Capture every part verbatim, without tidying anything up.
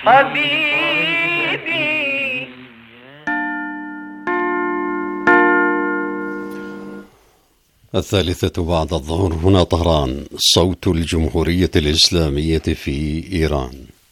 حبيبي. الثالثة بعد الظهر، هنا طهران، صوت الجمهورية الإسلامية في إيران.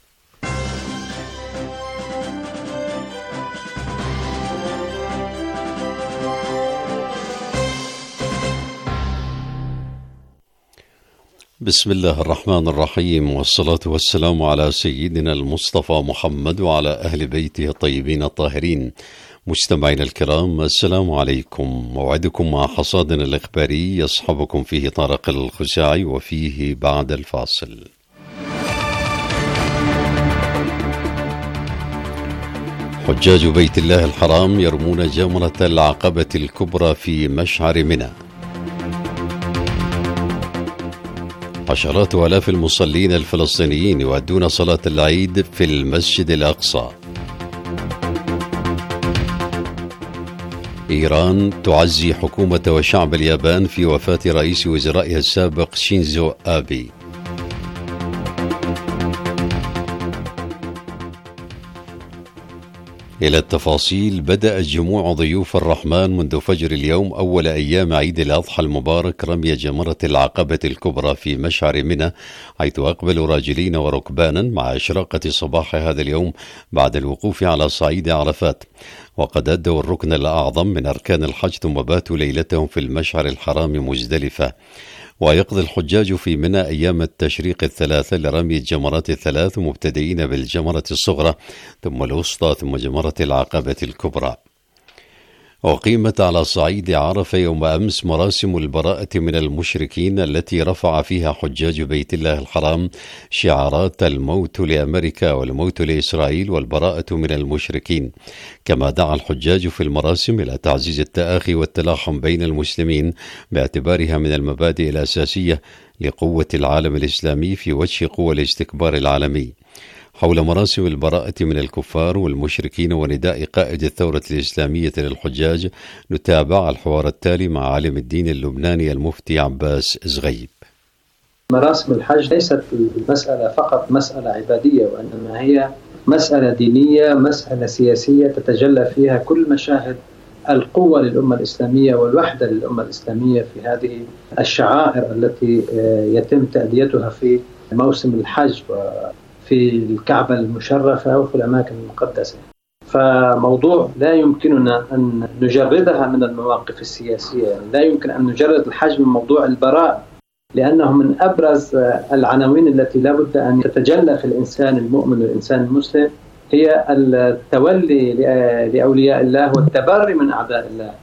بسم الله الرحمن الرحيم، والصلاة والسلام على سيدنا المصطفى محمد وعلى أهل بيته الطيبين الطاهرين. مستمعينا الكرام، السلام عليكم. موعدكم مع حصادنا الإخباري يصحبكم فيه طارق الخزاعي، وفيه بعد الفاصل. حجاج بيت الله الحرام يرمون جمرة العقبة الكبرى في مشعر منى. عشرات آلاف المصلين الفلسطينيين يؤدون صلاة العيد في المسجد الأقصى. إيران تعزي حكومة وشعب اليابان في وفاة رئيس وزرائها السابق شينزو آبي. إلى التفاصيل. بدأ جموع ضيوف الرحمن منذ فجر اليوم أول أيام عيد الأضحى المبارك رمي جمرة العقبة الكبرى في مشعر منى، حيث أقبلوا راجلين وركبانا مع إشراقة صباح هذا اليوم بعد الوقوف على صعيد عرفات، وقد أدوا الركن الأعظم من أركان الحج، ثم باتوا ليلتهم في المشعر الحرام مزدلفة. ويقضي الحجاج في منى أيام التشريق الثلاثة لرمي الجمرات الثلاث، مبتدئين بالجمرة الصغرى ثم الوسطى ثم جمرة العقبة الكبرى. وقيمت على صعيد عرفة يوم أمس مراسم البراءة من المشركين، التي رفع فيها حجاج بيت الله الحرام شعارات الموت لأمريكا والموت لإسرائيل والبراءة من المشركين. كما دعا الحجاج في المراسم إلى تعزيز التآخي والتلاحم بين المسلمين، باعتبارها من المبادئ الأساسية لقوة العالم الإسلامي في وجه قوى الاستكبار العالمي. حول مراسم البراءة من الكفار والمشركين ونداء قائد الثورة الإسلامية للحجاج، نتابع الحوار التالي مع عالم الدين اللبناني المفتي عباس زغيب. مراسم الحج ليست المسألة فقط مسألة عبادية، وإنما هي مسألة دينية، مسألة سياسية تتجلى فيها كل مشاهد القوة للأمة الإسلامية والوحدة للأمة الإسلامية في هذه الشعائر التي يتم تأديتها في موسم الحج في الكعبة المشرفة وفي الأماكن المقدسة. فموضوع لا يمكننا أن نجردها من المواقف السياسية، يعني لا يمكن أن نجرد الحج من موضوع البراء، لأنه من أبرز العناوين التي لا بد أن تتجلى في الإنسان المؤمن والإنسان المسلم هي التولي لأولياء الله والتبري من أعداء الله.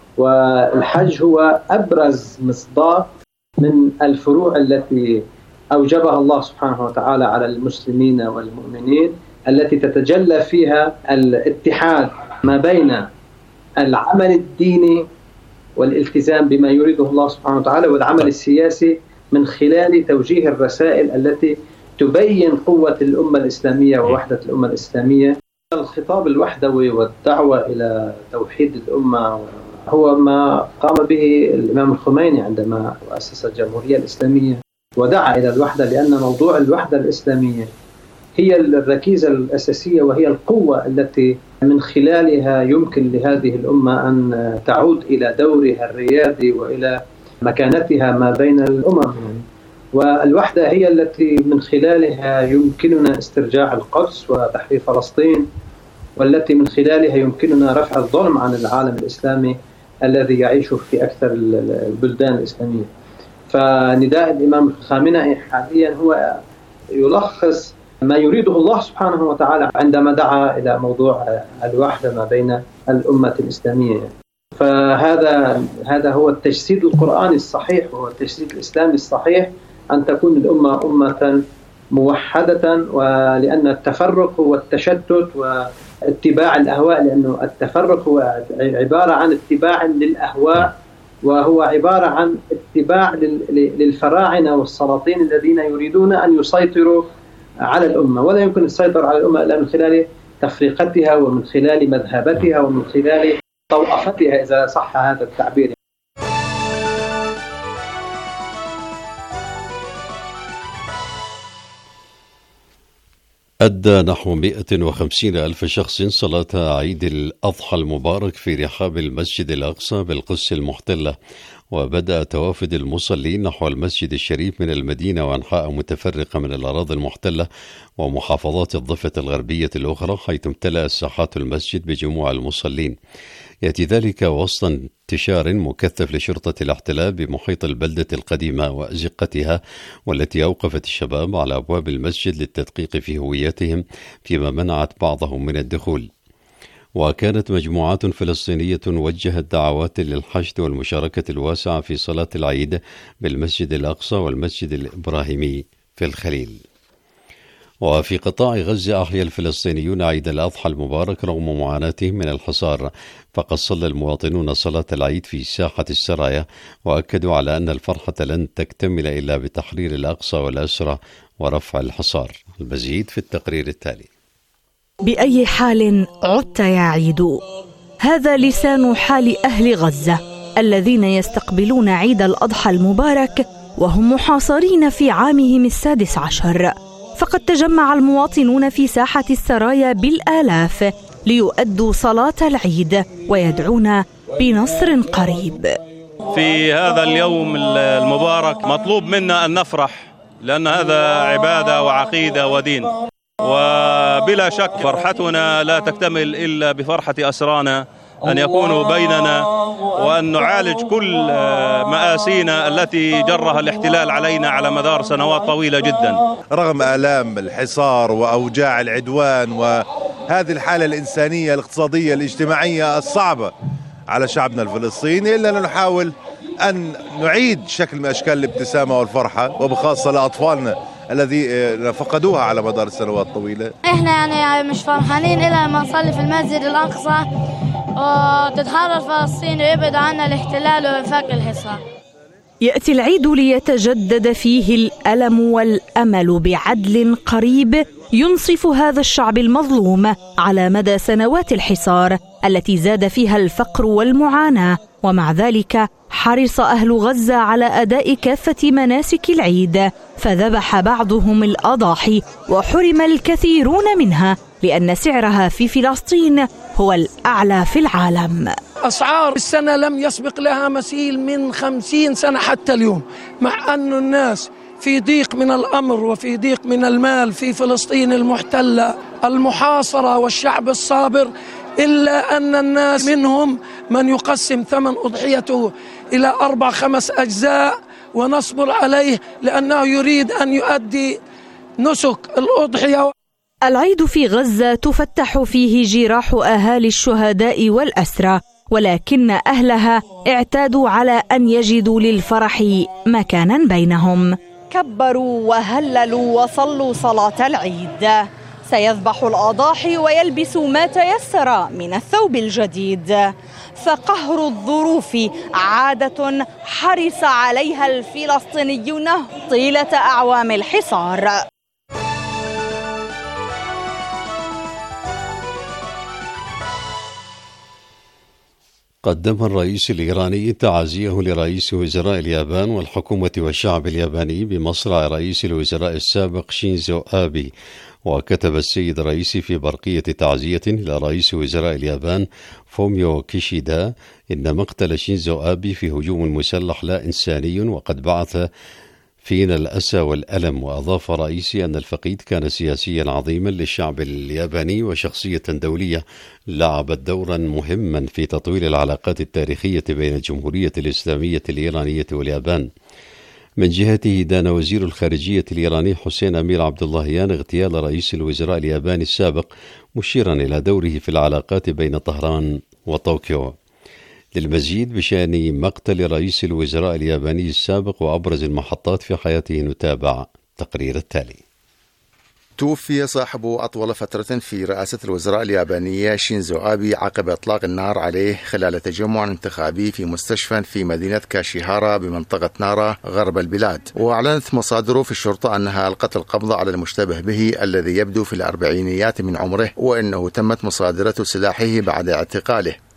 والحج هو أبرز مصداق من الفروع التي أوجبها الله سبحانه وتعالى على المسلمين والمؤمنين، التي تتجلى فيها الاتحاد ما بين العمل الديني والالتزام بما يريده الله سبحانه وتعالى والعمل السياسي، من خلال توجيه الرسائل التي تبين قوة الأمة الإسلامية ووحدة الأمة الإسلامية. الخطاب الوحدوي والدعوة إلى توحيد الأمة هو ما قام به الإمام الخميني عندما أسس الجمهورية الإسلامية ودعا إلى الوحدة، لأن موضوع الوحدة الإسلامية هي الركيزة الأساسية وهي القوة التي من خلالها يمكن لهذه الأمة أن تعود إلى دورها الريادي وإلى مكانتها ما بين الأمم. والوحدة هي التي من خلالها يمكننا استرجاع القدس وتحرير فلسطين، والتي من خلالها يمكننا رفع الظلم عن العالم الإسلامي الذي يعيش في أكثر البلدان الإسلامية. فنداء الإمام الخامنئي حاليا هو يلخص ما يريده الله سبحانه وتعالى عندما دعا إلى موضوع الوحدة ما بين الأمة الإسلامية. فهذا هذا هو التجسيد القرآني الصحيح وهو التجسيد الإسلامي الصحيح، أن تكون الأمة أمة موحدة، ولأن التفرق هو التشتت واتباع الأهواء، لأنه التفرق هو عبارة عن اتباع للأهواء، وهو عبارة عن اتباع للفراعنة والسلاطين الذين يريدون أن يسيطروا على الأمة، ولا يمكن السيطرة على الأمة إلا من خلال تفرقتها ومن خلال مذهبتها ومن خلال طوأفتها، إذا صح هذا التعبير. أدى نحو مئة وخمسين ألف شخص صلاة عيد الأضحى المبارك في رحاب المسجد الأقصى بالقدس المحتلة، وبدأ توافد المصلين نحو المسجد الشريف من المدينة وأنحاء متفرقة من الأراضي المحتلة ومحافظات الضفة الغربية الأخرى، حيث امتلأ ساحات المسجد بجموع المصلين. يأتي ذلك وسط انتشار مكثف لشرطة الاحتلال بمحيط البلدة القديمة وأزقتها، والتي أوقفت الشباب على أبواب المسجد للتدقيق في هويتهم، فيما منعت بعضهم من الدخول. وكانت مجموعات فلسطينية وجهت دعوات للحشد والمشاركة الواسعة في صلاة العيد بالمسجد الأقصى والمسجد الإبراهيمي في الخليل. وفي قطاع غزة أحيا الفلسطينيون عيد الأضحى المبارك رغم معاناتهم من الحصار، فقد صلى المواطنون صلاة العيد في ساحة السرايا، وأكدوا على أن الفرحة لن تكتمل إلا بتحرير الأقصى والأسرى ورفع الحصار. المزيد في التقرير التالي. بأي حال عدت يا عيد؟ هذا لسان حال أهل غزة الذين يستقبلون عيد الأضحى المبارك وهم محاصرين في عامهم السادس عشر. فقد تجمع المواطنون في ساحة السرايا بالآلاف ليؤدوا صلاة العيد ويدعون بنصر قريب. في هذا اليوم المبارك مطلوب منا أن نفرح، لأن هذا عبادة وعقيدة ودين، وبلا شك فرحتنا لا تكتمل إلا بفرحة أسرانا أن يكونوا بيننا، وأن نعالج كل مآسينا التي جرها الاحتلال علينا على مدار سنوات طويلة جدا. رغم آلام الحصار وأوجاع العدوان وهذه الحالة الإنسانية الاقتصادية الاجتماعية الصعبة على شعبنا الفلسطيني، إلا نحاول أن نعيد شكل من أشكال الابتسامة والفرحة، وبخاصة لأطفالنا الذي فقدوها على مدار السنوات الطويلة. إحنا يعني مش فرحانين إلا لما نصلي في المسجد الأقصى وتتحرر فلسطين ويبعد عنا الاحتلال وينفك الحصار. يأتي العيد ليتجدد فيه الألم والأمل بعدل قريب ينصف هذا الشعب المظلوم على مدى سنوات الحصار التي زاد فيها الفقر والمعاناة. ومع ذلك حرص أهل غزة على أداء كافة مناسك العيد، فذبح بعضهم الأضاحي وحرم الكثيرون منها لأن سعرها في فلسطين هو الأعلى في العالم. أسعار السنة لم يسبق لها مثيل من خمسين سنة حتى اليوم، مع أن الناس في ضيق من الأمر وفي ضيق من المال في فلسطين المحتلة المحاصرة والشعب الصابر، إلا أن الناس منهم من يقسم ثمن أضحيته إلى أربع خمس أجزاء ونصبر عليه لأنه يريد أن يؤدي نسك الأضحية. العيد في غزة تفتح فيه جراح أهالي الشهداء والأسرى، ولكن أهلها اعتادوا على أن يجدوا للفرح مكانا بينهم. كبروا وهللوا وصلوا صلاة العيد، سيذبح الأضاحي ويلبس ما تيسر من الثوب الجديد، فقهر الظروف عادة حرص عليها الفلسطينيون طيلة أعوام الحصار. قدم الرئيس الإيراني تعازيه لرئيس وزراء اليابان والحكومة والشعب الياباني بمصرع رئيس الوزراء السابق شينزو آبي. وكتب السيد الرئيس في برقية تعزية إلى رئيس وزراء اليابان فوميو كيشيدا إن مقتل شينزو آبي في هجوم مسلح لا إنساني وقد بعث فينا الأسى والألم. وأضاف رئيسي أن الفقيد كان سياسيا عظيما للشعب الياباني وشخصية دولية لعبت دورا مهما في تطوير العلاقات التاريخية بين الجمهورية الإسلامية الإيرانية واليابان. من جهته دان وزير الخارجية الإيراني حسين أمير عبد اللهيان اغتيال رئيس الوزراء الياباني السابق، مشيرا إلى دوره في العلاقات بين طهران وطوكيو. للمزيد بشأن مقتل رئيس الوزراء الياباني السابق وأبرز المحطات في حياته نتابع تقرير التالي. توفي صاحب أطول فترة في رئاسة الوزراء اليابانية شينزو آبي عقب إطلاق النار عليه خلال تجمع انتخابي في مستشفى في مدينة كاشيهارا بمنطقة نارا غرب البلاد. وأعلنت مصادر في الشرطة أنها ألقت القبض على المشتبه به الذي يبدو في الأربعينيات من عمره، وإنه تمت مصادرة سلاحه بعد اعتقاله.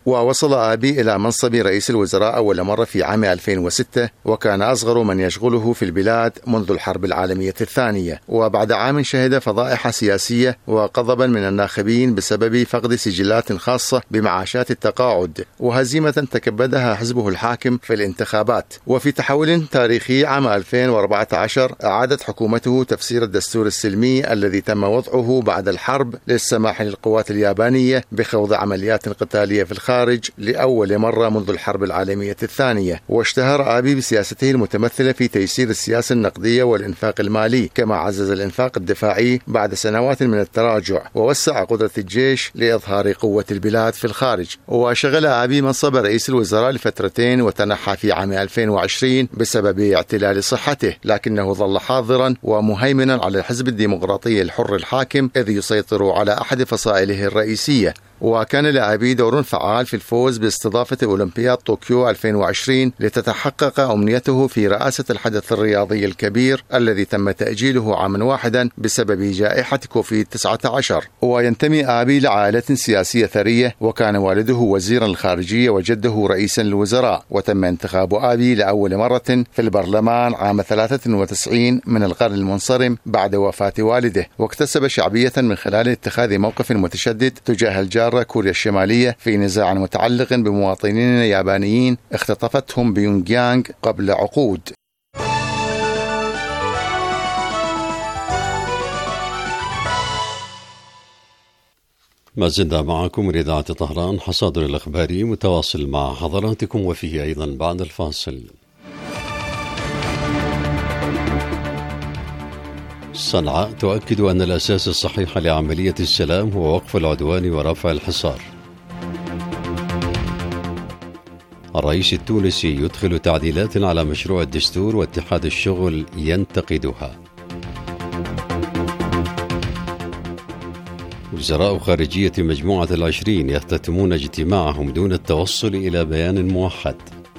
ووصل آبي إلى منصب رئيس الوزراء أول مرة في عام ألفين وستة، وكان أصغر من يشغله في البلاد منذ الحرب العالمية الثانية، وبعد عام شهد فضائح سياسية وغضبا من الناخبين بسبب فقد سجلات خاصة بمعاشات التقاعد وهزيمة تكبدها حزبه الحاكم في الانتخابات. وفي تحول تاريخي عام ألفين وأربعة عشر أعادت حكومته تفسير الدستور السلمي الذي تم وضعه بعد الحرب للسماح للقوات اليابانية بخوض عمليات قتالية في الخارج لأول مرة منذ الحرب العالمية الثانية. واشتهر آبي بسياسته المتمثلة في تيسير السياسة النقدية والإنفاق المالي، كما عزز الإنفاق الدفاعي بعد سنوات من التراجع، ووسع قدرة الجيش لإظهار قوة البلاد في الخارج. وشغل آبي منصب رئيس الوزراء لفترتين وتنحى في عام ألفين وعشرين بسبب اعتلال صحته، لكنه ظل حاضرا ومهيمنا على الحزب الديمقراطي الحر الحاكم إذ يسيطر على أحد فصائله الرئيسية. وكان لآبي دور فعال في الفوز باستضافة أولمبياد طوكيو ألفين وعشرين لتتحقق أمنيته في رئاسة الحدث الرياضي الكبير الذي تم تأجيله عاما واحدا بسبب جائحة كوفيد تسعة عشر. وينتمي آبي لعائلة سياسية ثرية، وكان والده وزيرا الخارجية وجده رئيسا للوزراء. وتم انتخاب آبي لأول مرة في البرلمان عام ثلاثة وتسعين من القرن المنصرم بعد وفاة والده، واكتسب شعبية من خلال اتخاذ موقف متشدد تجاه الجار كوريا الشمالية في نزاع متعلق بمواطنين يابانيين اختطفتهم بيونغ يانغ قبل عقود. ما زلنا معكم من إذاعة طهران، حصاد الأخباري متواصل مع حضراتكم وفيه أيضا بعد الفاصل. صنعاء تؤكد أن الأساس الصحيح لعملية السلام هو وقف العدوان ورفع الحصار. الرئيس التونسي يدخل تعديلات على مشروع الدستور واتحاد الشغل ينتقدها. وزراء خارجية مجموعة العشرين يختتمون اجتماعهم دون التوصل إلى بيان موحد.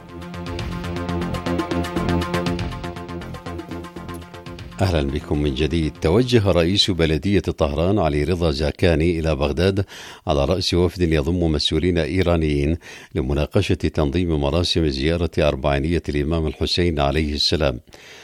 أهلا بكم من جديد. توجه رئيس بلدية طهران علي رضا زاكاني إلى بغداد على رأس وفد يضم مسؤولين إيرانيين لمناقشة تنظيم مراسم زيارة أربعينية الإمام الحسين عليه السلام.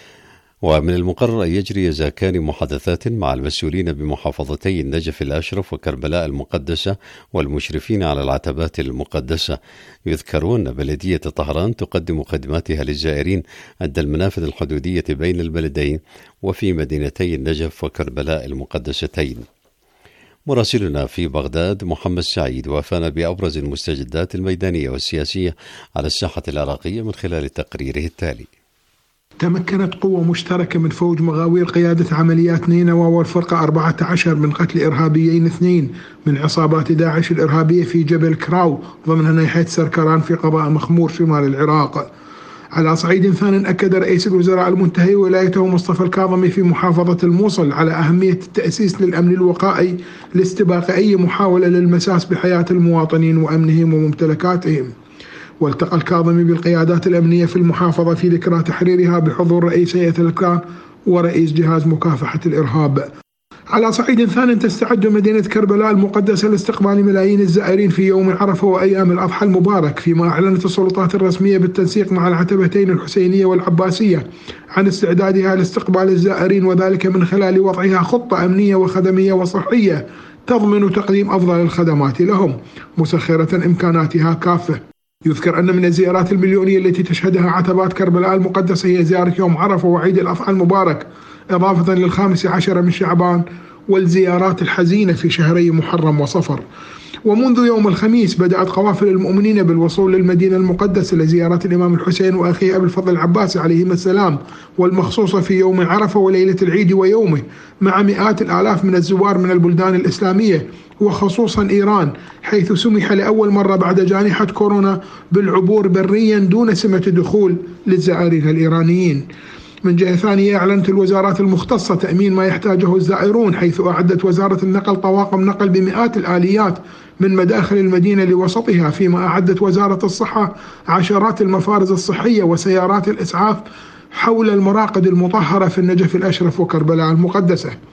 ومن المقرر أن يجري زاكاني محادثات مع المسؤولين بمحافظتي النجف الأشرف وكربلاء المقدسة والمشرفين على العتبات المقدسة. يذكر أن بلدية طهران تقدم خدماتها للزائرين عند المنافذ الحدودية بين البلدين وفي مدينتي النجف وكربلاء المقدستين. مراسلنا في بغداد محمد سعيد وافانا بأبرز المستجدات الميدانية والسياسية على الساحة العراقية من خلال تقريره التالي. تمكنت قوة مشتركة من فوج مغاوير قيادة عمليات نينوى والفرقة أربعة عشر من قتل إرهابيين اثنين من عصابات داعش الإرهابية في جبل كراو ضمن ناحية سركران في قضاء مخمور شمال العراق. على صعيد ثان أكد رئيس الوزراء المنتهي ولايته مصطفى الكاظمي في محافظة الموصل على أهمية التأسيس للأمن الوقائي لاستباق أي محاولة للمساس بحياة المواطنين وأمنهم وممتلكاتهم. والتقى الكاظمي بالقيادات الأمنية في المحافظة في ذكرى تحريرها بحضور رئيس هيئة الأركان ورئيس جهاز مكافحة الإرهاب. على صعيد ثان تستعد مدينة كربلاء المقدسة لاستقبال ملايين الزائرين في يوم عرفة وأيام الأضحى المبارك، فيما أعلنت السلطات الرسمية بالتنسيق مع العتبتين الحسينية والعباسية عن استعدادها لاستقبال الزائرين، وذلك من خلال وضعها خطة أمنية وخدمية وصحية تضمن تقديم أفضل الخدمات لهم مسخرة إمكاناتها كافة. يذكر أن من الزيارات المليونية التي تشهدها عتبات كربلاء المقدسة هي زيارة يوم عرفة وعيد الأضحى المبارك، إضافة للخامس عشر من شعبان والزيارات الحزينة في شهري محرم وصفر. ومنذ يوم الخميس بدأت قوافل المؤمنين بالوصول للمدينة المقدسة لزيارة الإمام الحسين وأخيه أبي الفضل العباسي عليهما السلام، والمخصوصة في يوم عرفة وليلة العيد ويومه، مع مئات الآلاف من الزوار من البلدان الإسلامية وخصوصا إيران، حيث سمح لأول مرة بعد جائحة كورونا بالعبور بريا دون سمة دخول للزائرين الإيرانيين. من جهة ثانية أعلنت الوزارات المختصة تأمين ما يحتاجه الزائرون، حيث أعدت وزارة النقل طواقم نقل بمئات الآليات من مداخل المدينة لوسطها، فيما أعدت وزارة الصحة عشرات المفارز الصحية وسيارات الإسعاف حول المراقد المطهرة في النجف الأشرف وكربلاء المقدسة.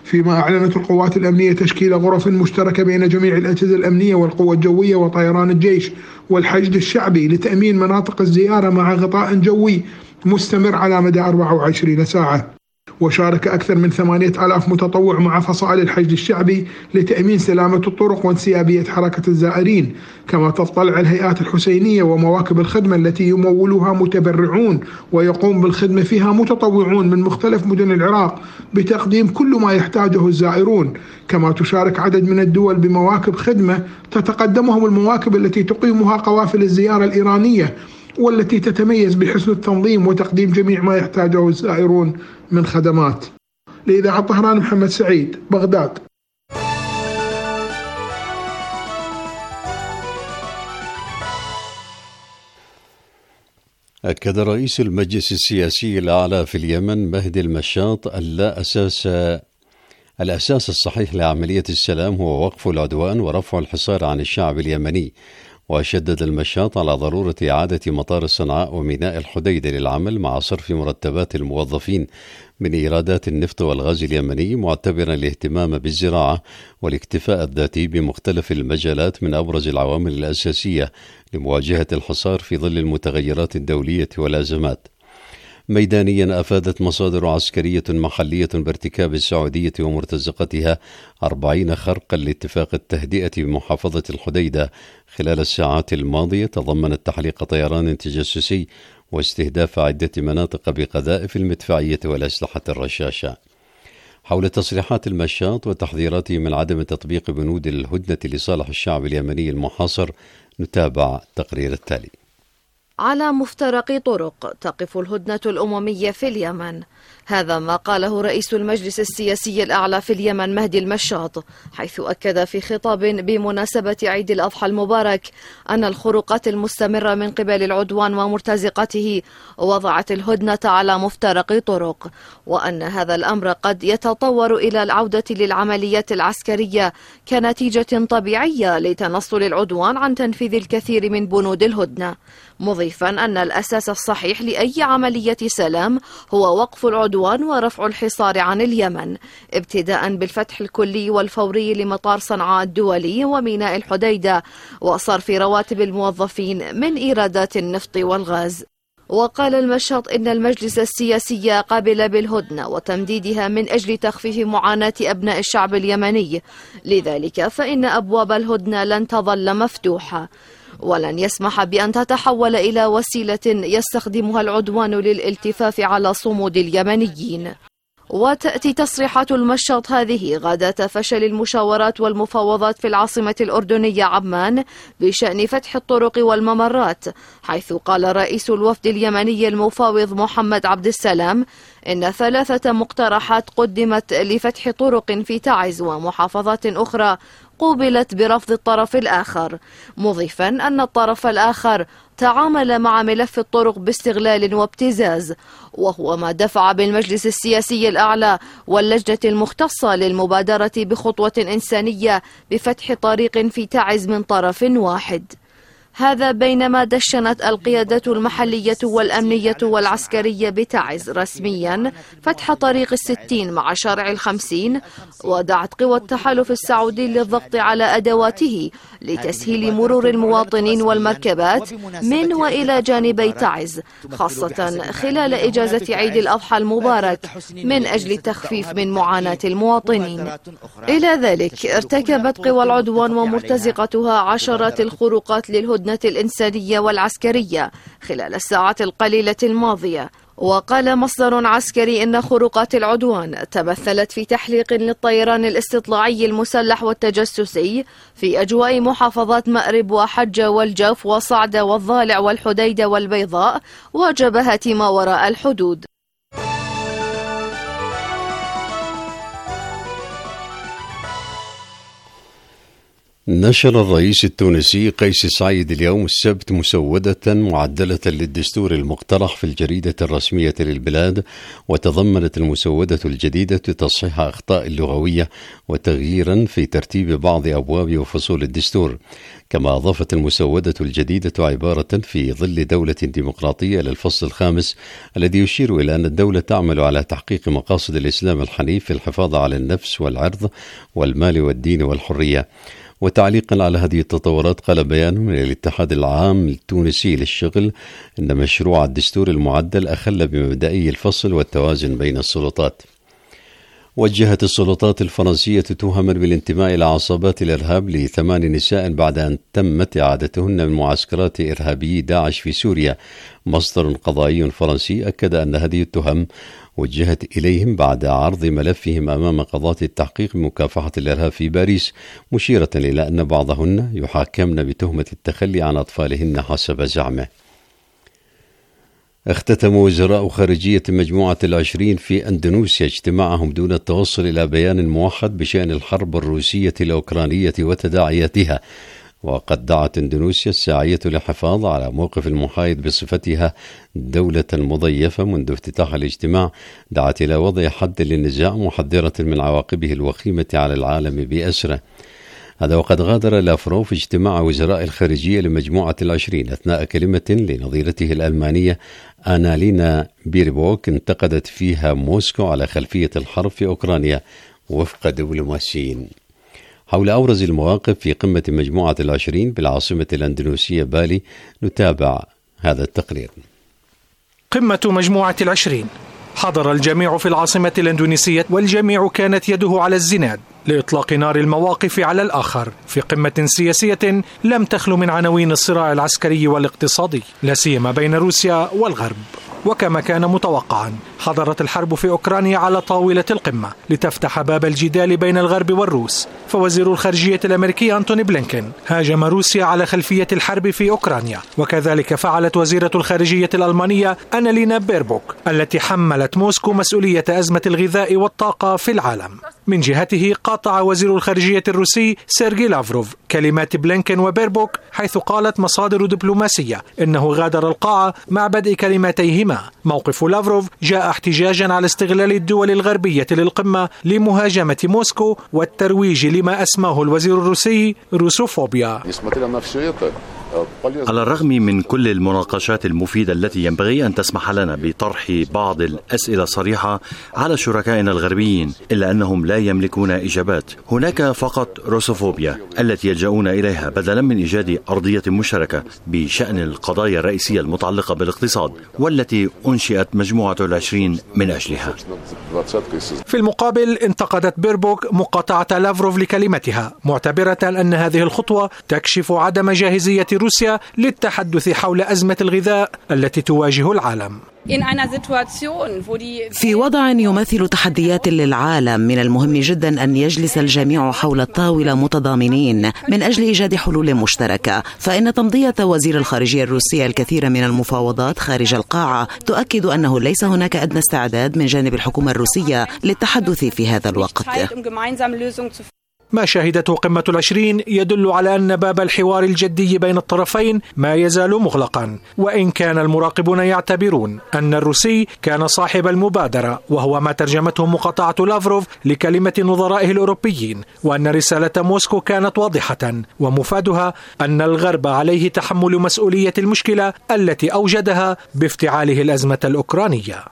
فيما أعلنت القوات الأمنية تشكيل غرف مشتركة بين جميع الأجهزة الأمنية والقوى الجوية وطيران الجيش والحشد الشعبي لتأمين مناطق الزيارة مع غطاء جوي مستمر على مدى أربعة وعشرين ساعة. وشارك أكثر من ثمانية آلاف متطوع مع فصائل الحشد الشعبي لتأمين سلامة الطرق وانسيابية حركة الزائرين. كما تطلع الهيئات الحسينية ومواكب الخدمة التي يمولها متبرعون ويقوم بالخدمة فيها متطوعون من مختلف مدن العراق بتقديم كل ما يحتاجه الزائرون. كما تشارك عدد من الدول بمواكب خدمة تتقدمهم المواكب التي تقيمها قوافل الزيارة الإيرانية، والتي تتميز بحسن التنظيم وتقديم جميع ما يحتاجه الزائرون من خدمات. لإذاعة طهران، محمد سعيد، بغداد. أكد رئيس المجلس السياسي الأعلى في اليمن مهدي المشاط أن لا أساس الأساس الصحيح لعملية السلام هو وقف العدوان ورفع الحصار عن الشعب اليمني. وشدد المشاط على ضرورة إعادة مطار صنعاء وميناء الحديدة للعمل مع صرف مرتبات الموظفين من إيرادات النفط والغاز اليمني، معتبرا الاهتمام بالزراعة والاكتفاء الذاتي بمختلف المجالات من أبرز العوامل الأساسية لمواجهة الحصار في ظل المتغيرات الدولية والأزمات. ميدانيا، أفادت مصادر عسكرية محلية بارتكاب السعودية ومرتزقتها أربعين خرقا لاتفاق التهدئة بمحافظة الحديدة خلال الساعات الماضية، تضمنت تحليق طيران تجسسي واستهداف عدة مناطق بقذائف المدفعية والأسلحة الرشاشة. حول تصريحات المشاط وتحذيراته من عدم تطبيق بنود الهدنة لصالح الشعب اليمني المحاصر، نتابع التقرير التالي. على مفترق طرق تقف الهدنة الأممية في اليمن. هذا ما قاله رئيس المجلس السياسي الأعلى في اليمن مهدي المشاط، حيث أكد في خطاب بمناسبة عيد الأضحى المبارك أن الخروقات المستمرة من قبل العدوان ومرتزقته وضعت الهدنة على مفترق طرق، وأن هذا الأمر قد يتطور إلى العودة للعمليات العسكرية كنتيجة طبيعية لتنصل العدوان عن تنفيذ الكثير من بنود الهدنة، مضيفا أن الأساس الصحيح لأي عملية سلام هو وقف العدوان ورفع الحصار عن اليمن، ابتداء بالفتح الكلي والفوري لمطار صنعاء الدولي وميناء الحديدة وصرف رواتب الموظفين من إيرادات النفط والغاز. وقال المشاط إن المجلس السياسي قابل بالهدنة وتمديدها من أجل تخفيف معاناة أبناء الشعب اليمني، لذلك فإن أبواب الهدنة لن تظل مفتوحة ولن يسمح بأن تتحول إلى وسيلة يستخدمها العدوان للالتفاف على صمود اليمنيين. وتأتي تصريحات المشاط هذه غادة فشل المشاورات والمفاوضات في العاصمة الأردنية عمان بشأن فتح الطرق والممرات، حيث قال رئيس الوفد اليمني المفاوض محمد عبد السلام إن ثلاثة مقترحات قدمت لفتح طرق في تعز ومحافظات أخرى قوبلت برفض الطرف الآخر، مضيفا أن الطرف الآخر تعامل مع ملف الطرق باستغلال وابتزاز، وهو ما دفع بالمجلس السياسي الأعلى واللجنة المختصة للمبادرة بخطوة إنسانية بفتح طريق في تعز من طرف واحد. هذا بينما دشنت القيادة المحلية والأمنية والعسكرية بتعز رسميا فتح طريق الستين مع شارع الخمسين، ودعت قوى التحالف السعودي للضغط على أدواته لتسهيل مرور المواطنين والمركبات من وإلى جانبي تعز، خاصة خلال إجازة عيد الأضحى المبارك من أجل التخفيف من معاناة المواطنين. إلى ذلك ارتكبت قوى العدوان ومرتزقتها عشرات الخروقات للهدنة الإنسانية والعسكرية خلال الساعات القليلة الماضية. وقال مصدر عسكري إن خروقات العدوان تمثلت في تحليق للطيران الاستطلاعي المسلح والتجسسي في أجواء محافظات مأرب وحجة والجوف وصعدة والضالع والحديدة والبيضاء وجبهة ما وراء الحدود. نشر الرئيس التونسي قيس سعيد اليوم السبت مسودة معدلة للدستور المقترح في الجريدة الرسمية للبلاد، وتضمنت المسودة الجديدة تصحيح أخطاء لغوية وتغييرا في ترتيب بعض أبواب وفصول الدستور. كما أضافت المسودة الجديدة عبارة في ظل دولة ديمقراطية للفصل الخامس الذي يشير إلى أن الدولة تعمل على تحقيق مقاصد الإسلام الحنيف في الحفاظ على النفس والعرض والمال والدين والحرية. وتعليقا على هذه التطورات قال بيان من الاتحاد العام التونسي للشغل أن مشروع الدستور المعدل أخل بمبدئي الفصل والتوازن بين السلطات. وجهت السلطات الفرنسية تهما بالانتماء إلى عصابات الإرهاب لثمان نساء بعد أن تمت إعادتهن من معسكرات إرهابي داعش في سوريا. مصدر قضائي فرنسي أكد أن هذه التهم وجهت إليهم بعد عرض ملفهم أمام قضاة التحقيق بمكافحة الإرهاب في باريس، مشيرة إلى أن بعضهن يحاكمن بتهمة التخلي عن أطفالهن حسب زعمه. اختتم وزراء خارجية مجموعة العشرين في أندونيسيا اجتماعهم دون التوصل إلى بيان موحد بشأن الحرب الروسية الأوكرانية وتداعياتها. وقد دعت إندونيسيا الساعية للحفاظ على موقف المحايد بصفتها دولة مضيفة منذ افتتاح الاجتماع، دعت إلى وضع حد للنزاع محذرة من عواقبه الوخيمة على العالم بأسره. هذا وقد غادر لافروف اجتماع وزراء الخارجية لمجموعة العشرين أثناء كلمة لنظيرته الألمانية آنالينا بيربوك انتقدت فيها موسكو على خلفية الحرب في أوكرانيا وفق دبلوماسيين. حول أبرز المواقف في قمة مجموعة العشرين بالعاصمة الأندونيسية بالي نتابع هذا التقرير. قمة مجموعة العشرين حضر الجميع في العاصمة الأندونيسية، والجميع كانت يده على الزناد لإطلاق نار المواقف على الآخر في قمة سياسية لم تخلو من عناوين الصراع العسكري والاقتصادي، لا سيما بين روسيا والغرب. وكما كان متوقعا حضرت الحرب في أوكرانيا على طاولة القمة لتفتح باب الجدال بين الغرب والروس. فوزير الخارجية الأمريكي أنتوني بلينكين هاجم روسيا على خلفية الحرب في أوكرانيا، وكذلك فعلت وزيرة الخارجية الألمانية أنالينا بيربوك التي حملت موسكو مسؤولية أزمة الغذاء والطاقة في العالم. من جهته قاطع وزير الخارجية الروسي سيرجي لافروف كلمات بلينكين وبيربوك، حيث قالت مصادر دبلوماسية إنه غادر القاعة مع بدء كلمتيهما. موقف لافروف جاء احتجاجا على استغلال الدول الغربية للقمة لمهاجمة موسكو والترويج لما أسماه الوزير الروسي روسوفوبيا. على الرغم من كل المناقشات المفيدة التي ينبغي أن تسمح لنا بطرح بعض الأسئلة الصريحة على شركائنا الغربيين، إلا أنهم لا يملكون إجابات. هناك فقط روسوفوبيا التي يلجؤون إليها بدلا من إيجاد أرضية مشتركة بشأن القضايا الرئيسية المتعلقة بالاقتصاد والتي أنشئت مجموعة العشرين من أجلها. في المقابل انتقدت بيربوك مقاطعة لافروف لكلمتها، معتبرة أن هذه الخطوة تكشف عدم جاهزية روسيا للتحدث حول أزمة الغذاء التي تواجه العالم. في وضع يمثل تحديات للعالم من المهم جدا أن يجلس الجميع حول الطاولة متضامنين من أجل إيجاد حلول مشتركة، فإن تمضية وزير الخارجية الروسي الكثير من المفاوضات خارج القاعة تؤكد أنه ليس هناك أدنى استعداد من جانب الحكومة الروسية للتحدث في هذا الوقت. ما شهدته قمة العشرين يدل على أن باب الحوار الجدي بين الطرفين ما يزال مغلقا، وإن كان المراقبون يعتبرون أن الروسي كان صاحب المبادرة، وهو ما ترجمته مقاطعة لافروف لكلمة نظرائه الأوروبيين، وأن رسالة موسكو كانت واضحة ومفادها أن الغرب عليه تحمل مسؤولية المشكلة التي أوجدها بافتعاله الأزمة الأوكرانية.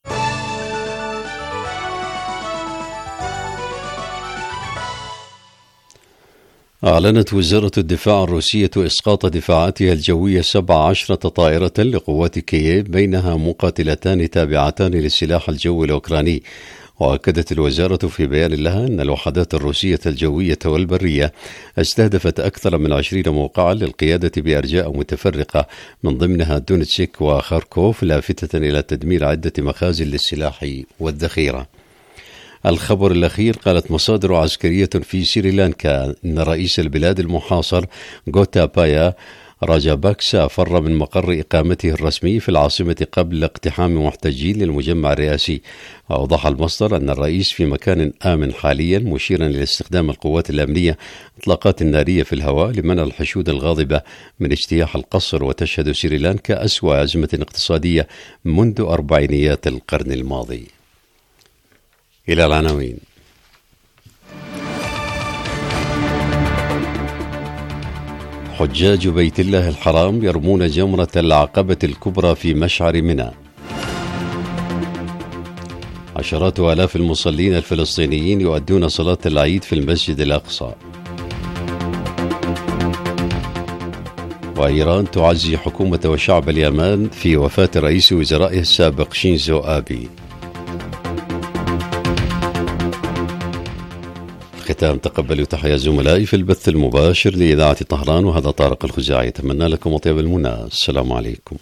أعلنت وزارة الدفاع الروسية إسقاط دفاعاتها الجوية سبع عشرة طائرة لقوات كييف، بينها مقاتلتان تابعتان للسلاح الجوي الأوكراني. وأكدت الوزارة في بيان لها أن الوحدات الروسية الجوية والبرية استهدفت أكثر من عشرين موقعا للقيادة بأرجاء متفرقة من ضمنها دونيتسك وخاركوف، لافتة إلى تدمير عدة مخازن للسلاح والذخيرة. الخبر الأخير، قالت مصادر عسكرية في سريلانكا أن رئيس البلاد المحاصر غوتابايا راجاباكسا فر من مقر إقامته الرسمي في العاصمة قبل اقتحام محتجين للمجمع الرئاسي. أوضح المصدر أن الرئيس في مكان آمن حاليا، مشيرا إلى استخدام القوات الأمنية إطلاقات نارية في الهواء لمنع الحشود الغاضبة من اجتياح القصر. وتشهد سريلانكا أسوأ أزمة اقتصادية منذ أربعينيات القرن الماضي. إلى العناوين. حجاج بيت الله الحرام يرمون جمرة العقبة الكبرى في مشعر منى. عشرات آلاف المصلين الفلسطينيين يؤدون صلاة العيد في المسجد الأقصى. وإيران تعزي حكومة وشعب اليمن في وفاة رئيس وزرائه السابق شينزو آبي. ختام تقبلوا تحية زملائي في البث المباشر لإذاعة طهران، وهذا طارق الخزاعي. أتمنى لكم أطيب المنى. السلام عليكم.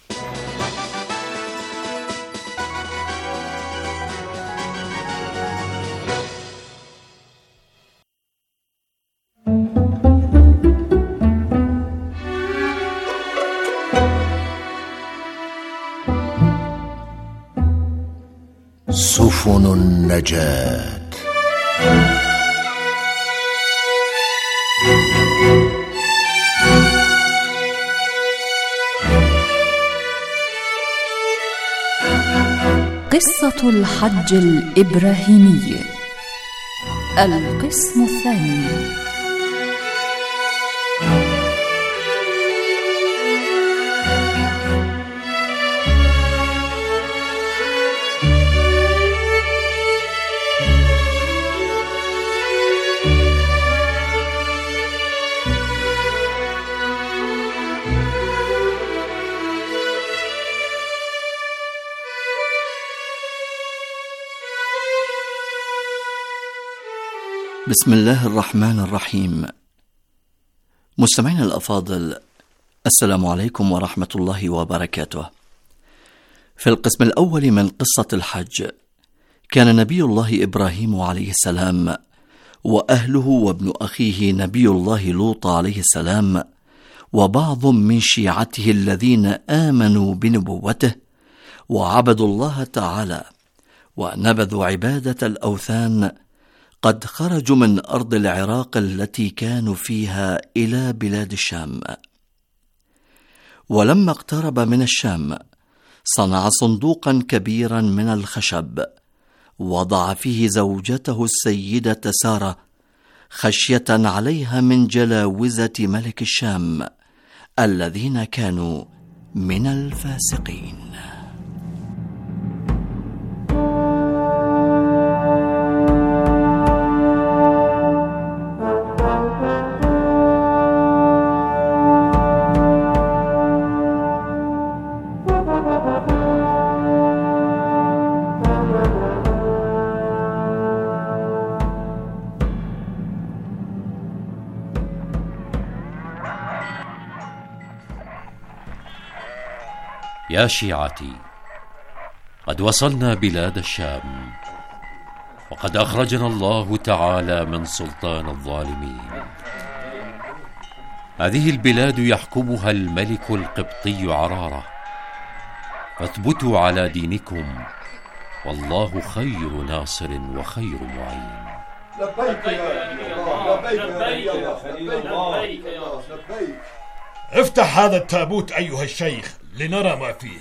سفن النجاة. قصة الحج الإبراهيمي، القسم الثاني. بسم الله الرحمن الرحيم. مستمعينا الأفاضل، السلام عليكم ورحمة الله وبركاته. في القسم الأول من قصة الحج، كان نبي الله إبراهيم عليه السلام وأهله وابن أخيه نبي الله لوط عليه السلام وبعض من شيعته الذين آمنوا بنبوته وعبدوا الله تعالى ونبذوا عبادة الأوثان قد خرجوا من أرض العراق التي كانوا فيها إلى بلاد الشام. ولما اقترب من الشام صنع صندوقا كبيرا من الخشب، وضع فيه زوجته السيدة سارة خشية عليها من جلاوزة ملك الشام الذين كانوا من الفاسقين. يا شيعتي، قد وصلنا بلاد الشام، وقد أخرجنا الله تعالى من سلطان الظالمين. هذه البلاد يحكمها الملك القبطي عرارة، فاثبتوا على دينكم، والله خير ناصر وخير معين. لبيك يا الله، لبيك يا الله، لبيك لبيك. افتح هذا التابوت أيها الشيخ لنرى ما فيه.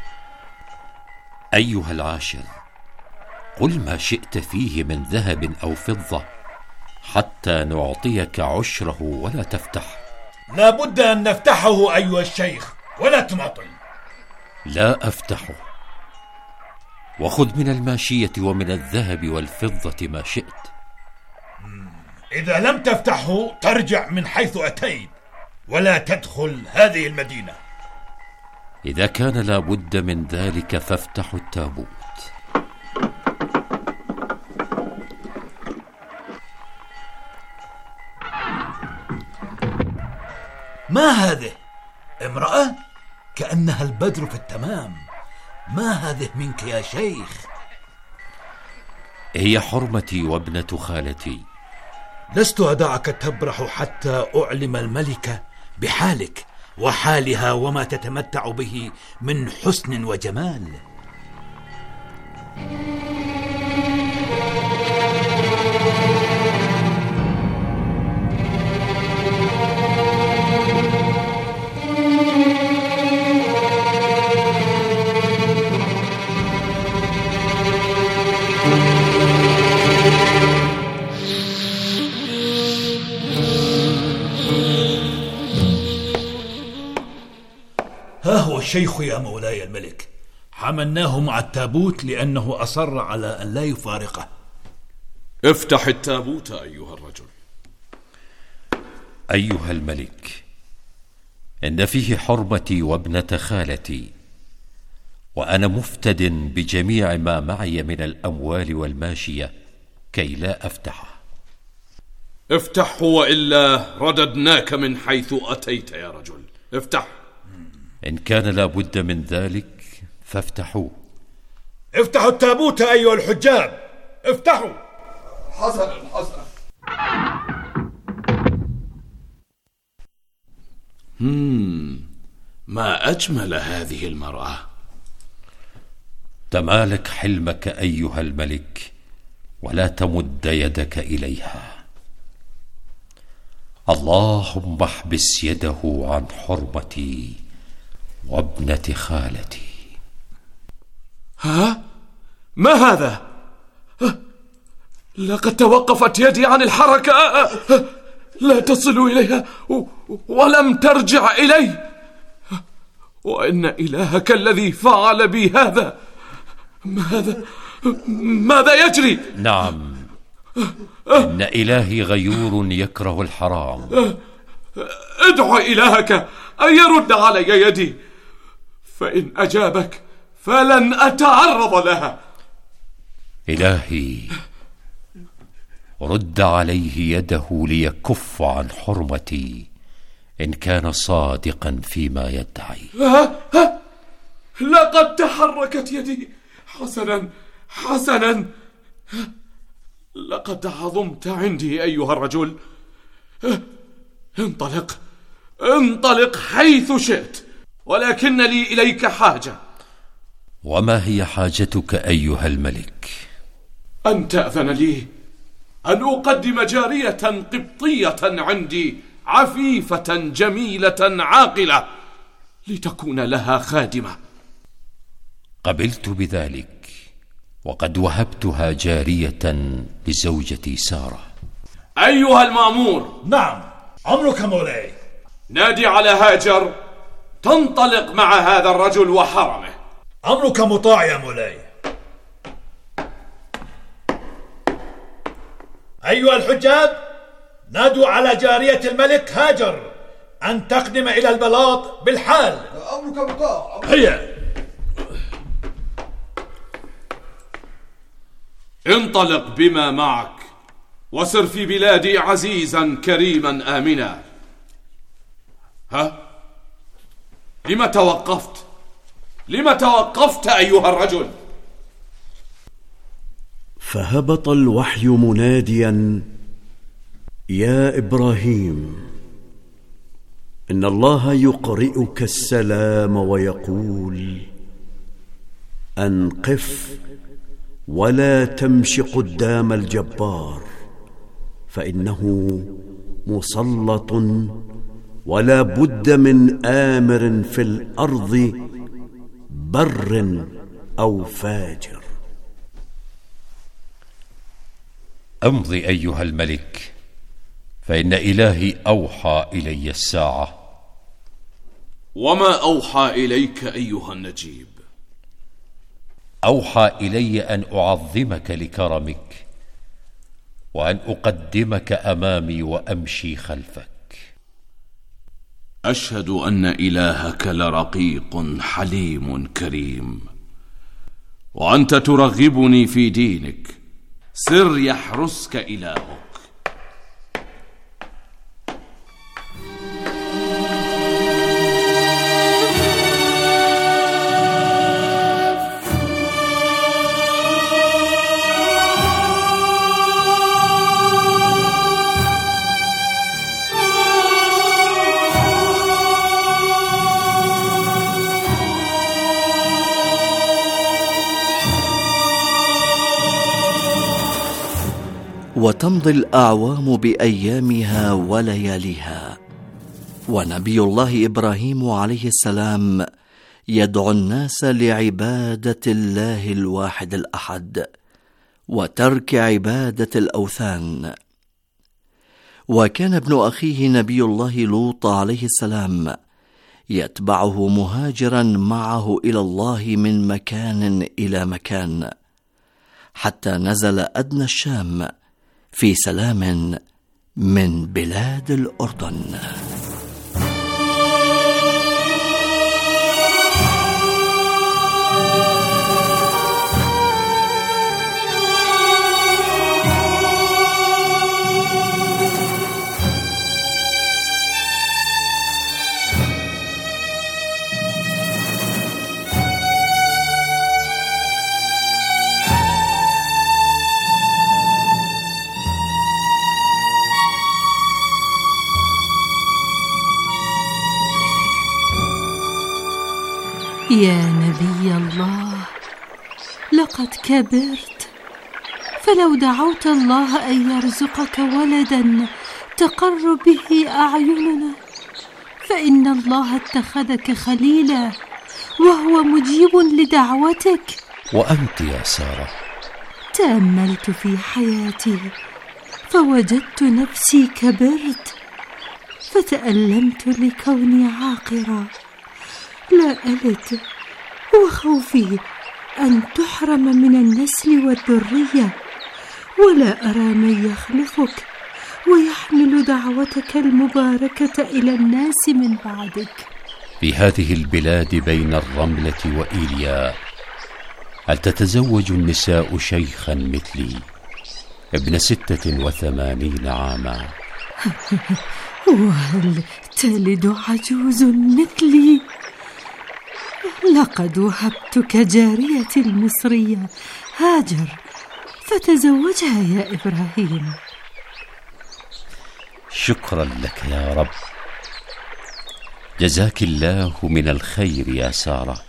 أيها العاشر، قل ما شئت فيه من ذهب أو فضة حتى نعطيك عشره ولا تفتح. لا بد أن نفتحه أيها الشيخ ولا تماطل. لا أفتحه، وخذ من الماشية ومن الذهب والفضة ما شئت. إذا لم تفتحه ترجع من حيث أتيت ولا تدخل هذه المدينة. إذا كان لا بد من ذلك فافتحوا التابوت. ما هذه؟ امرأة كأنها البدر في التمام. ما هذه منك يا شيخ؟ هي حرمتي وابنة خالتي. لست أدعك تبرح حتى أعلم الملك بحالك وحالها وما تتمتع به من حسن وجمال. ها هو الشيخ يا مولاي الملك، حملناه مع التابوت لأنه أصر على أن لا يفارقه. افتح التابوت أيها الرجل. أيها الملك، إن فيه حرمتي وابنة خالتي، وأنا مفتد بجميع ما معي من الأموال والماشية كي لا أفتحه. افتحه وإلا رددناك من حيث أتيت يا رجل. افتح. إن كان لا بد من ذلك فافتحوه. افتحوا التابوت أيها الحجاب، افتحوا. حسنا حسنا. مم. ما أجمل هذه المرأة. تمالك حلمك أيها الملك ولا تمد يدك إليها. اللهم احبس يده عن حرمتي وابنة خالتي. ها؟ ما هذا؟ لقد توقفت يدي عن الحركة، لا تصل إليها ولم ترجع إلي. وإن إلهك الذي فعل بي هذا، ماذا ماذا يجري؟ نعم، إن إلهي غيور يكره الحرام. ادع إلهك أن يرد علي يدي، فإن أجابك فلن أتعرض لها. إلهي رد عليه يده ليكف عن حرمتي إن كان صادقا فيما يدعي. ها ها لقد تحركت يدي. حسنا حسنا، لقد عظمت عندي أيها الرجل. انطلق انطلق حيث شئت، ولكن لي إليك حاجة. وما هي حاجتك أيها الملك؟ أن تأذن لي أن أقدم جارية قبطية عندي، عفيفة جميلة عاقلة، لتكون لها خادمة. قبلت بذلك، وقد وهبتها جارية لزوجتي سارة. أيها المأمور. نعم، أمرك مولاي. نادي على هاجر تنطلق مع هذا الرجل وحرمه. أمرك مطاع يا مولاي. أيها الحجاب، نادوا على جارية الملك هاجر أن تقدم إلى البلاط بالحال. أمرك مطاع. هيا. انطلق بما معك وسر في بلادي عزيزا كريما آمنا. ها؟ لما توقفت؟ لما توقفت أيها الرجل؟ فهبط الوحي مناديا: يا إبراهيم، إن الله يقرئك السلام ويقول: أنقف ولا تمش قدام الجبار، فإنه مسلط ولا بد من آمر في الأرض بر أو فاجر. أمضي أيها الملك، فإن إلهي أوحى إلي الساعة. وما أوحى إليك أيها النجيب؟ أوحى إلي أن أعظمك لكرمك، وأن أقدمك أمامي وأمشي خلفك. أشهد أن إلهك لرقيق حليم كريم، وأنت ترغبني في دينك. سر يحرسك إلهك. وتمضي الأعوام بأيامها ولياليها، ونبي الله إبراهيم عليه السلام يدعو الناس لعبادة الله الواحد الأحد وترك عبادة الأوثان. وكان ابن أخيه نبي الله لوط عليه السلام يتبعه مهاجرا معه إلى الله من مكان إلى مكان، حتى نزل أدنى الشام في سلام من بلاد الأردن. يا نبي الله، لقد كبرت، فلو دعوت الله أن يرزقك ولدا تقر به أعيننا، فإن الله اتخذك خليلا وهو مجيب لدعوتك. وأنت يا سارة؟ تأملت في حياتي فوجدت نفسي كبرت، فتألمت لكوني عاقرة لا ألد، وخوفي أن تحرم من النسل والذرية، ولا أرى من يخلفك ويحمل دعوتك المباركة إلى الناس من بعدك. في هذه البلاد بين الرملة وإيليا هل تتزوج النساء شيخا مثلي ابن ستة وثمانين عاما؟ وهل تلد عجوز مثلي؟ لقد وهبتك جاريتي المصرية هاجر فتزوجها يا إبراهيم. شكرا لك يا رب، جزاك الله من الخير يا سارة.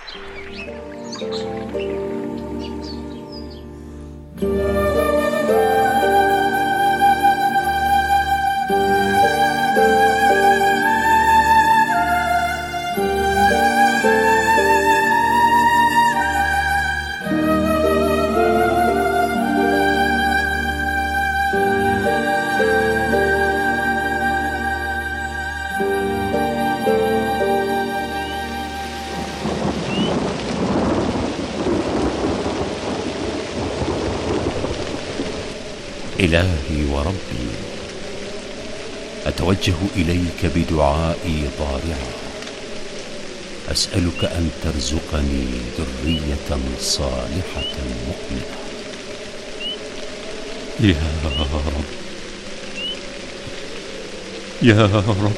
إلهي وربي، أتوجه إليك بدعائي ضارعا، أسألك أن ترزقني ذرية صالحة مؤمنة. يا رب يا رب،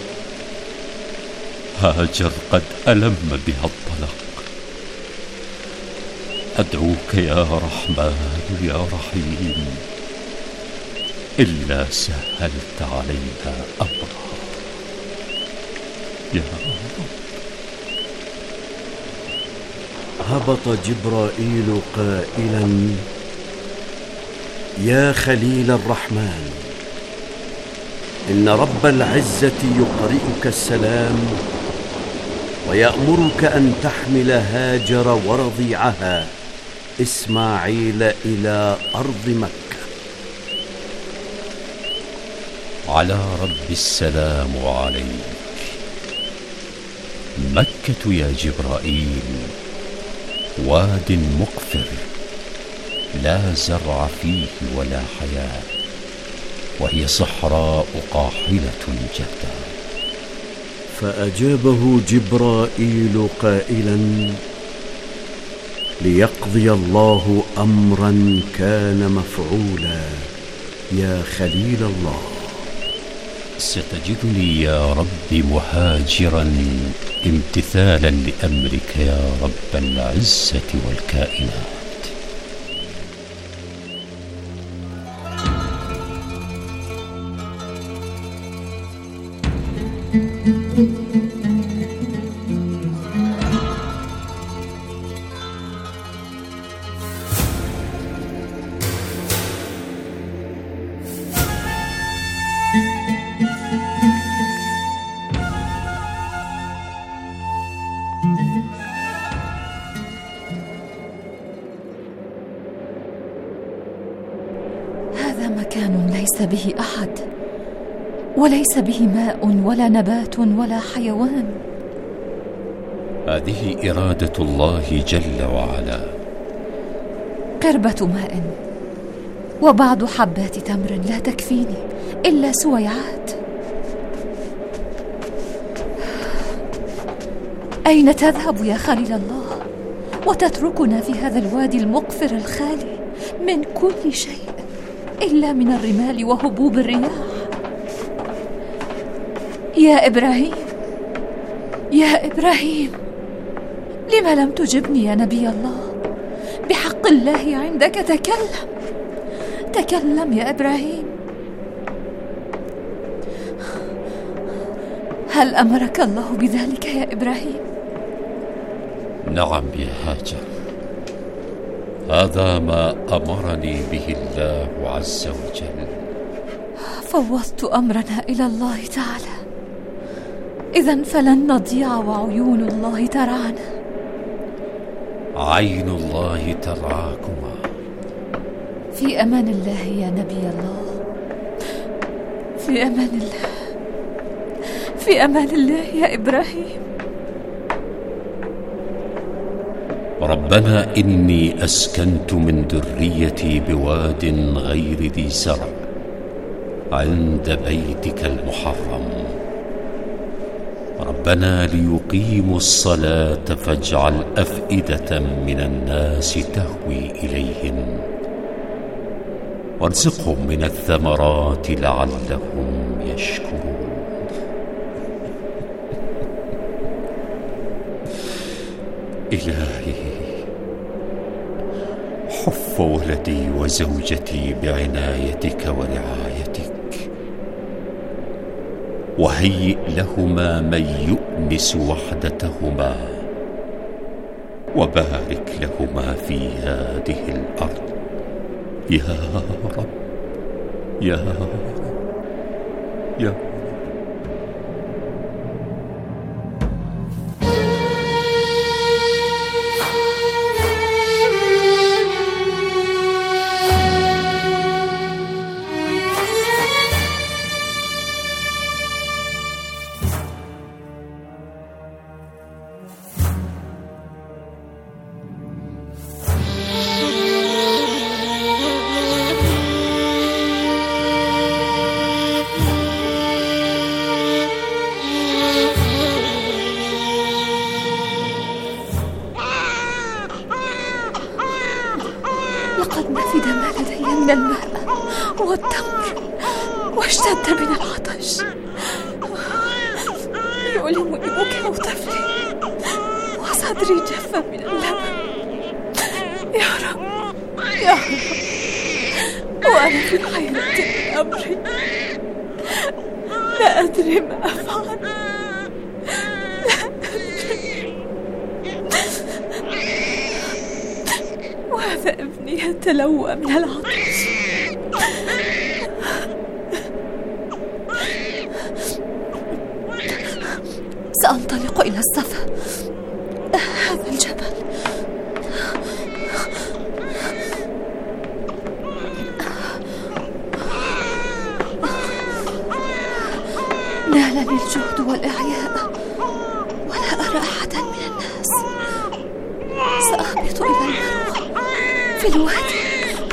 هاجر قد ألم بها الطلاق، أدعوك يا رحمن يا رحيم إلا سهلت عليها أمرها. يا رب. هبط جبرائيل قائلا: يا خليل الرحمن، إن رب العزة يقرئك السلام ويأمرك أن تحمل هاجر ورضيعها إسماعيل إلى أرض مكة. على رب السلام عليك. مكة يا جبرائيل واد مقفر لا زرع فيه ولا حياة، وهي صحراء قاحلة جدا. فأجابه جبرائيل قائلا: ليقضي الله أمرا كان مفعولا يا خليل الله. ستجدني يا رب مهاجرا امتثالا لأمرك يا رب العزة والكائنات. وليس به ماء ولا نبات ولا حيوان. هذه إرادة الله جل وعلا. قربة ماء وبعض حبات تمر لا تكفيني إلا سويعات. أين تذهب يا خليل الله وتتركنا في هذا الوادي المقفر الخالي من كل شيء إلا من الرمال وهبوب الرياح؟ يا إبراهيم يا إبراهيم، لم لم تجبني يا نبي الله؟ بحق الله عندك تكلم تكلم يا إبراهيم. هل أمرك الله بذلك يا إبراهيم؟ نعم يا هاجر، هذا ما أمرني به الله عز وجل. فوضت أمرنا إلى الله تعالى، إذن فلن نضيع وعيون الله ترعانا. عين الله ترعاكما. في أمان الله يا نبي الله، في أمان الله، في أمان الله يا إبراهيم. ربنا إني أسكنت من ذريتي بواد غير ذي زرع عند بيتك المحرم، ربنا ليقيموا الصلاة فاجعل أفئدة من الناس تهوي إليهم وارزقهم من الثمرات لعلهم يشكرون. إلهي، حف ولدي وزوجتي بعنايتك ورعايتك، وهيئ لهما من يؤنس وحدتهما، وبارك لهما في هذه الأرض يا رب يا رب يا رب. لقد نفد ما لدي من الماء والتمر واشتد من العطش، يؤلمني بكاء طفلي وصدري جف من اللبن. يا رب يا رب، وأنا في حيرة من أمري، لا أدري ما أفعل. وهذا ابني يتلوى من العطش. سأنطلق إلى الصفا، هذا الجبل. نالني الجهد والإعياء ولا أرى أحدا من الناس. سأهبط إلى المروة في الوادي.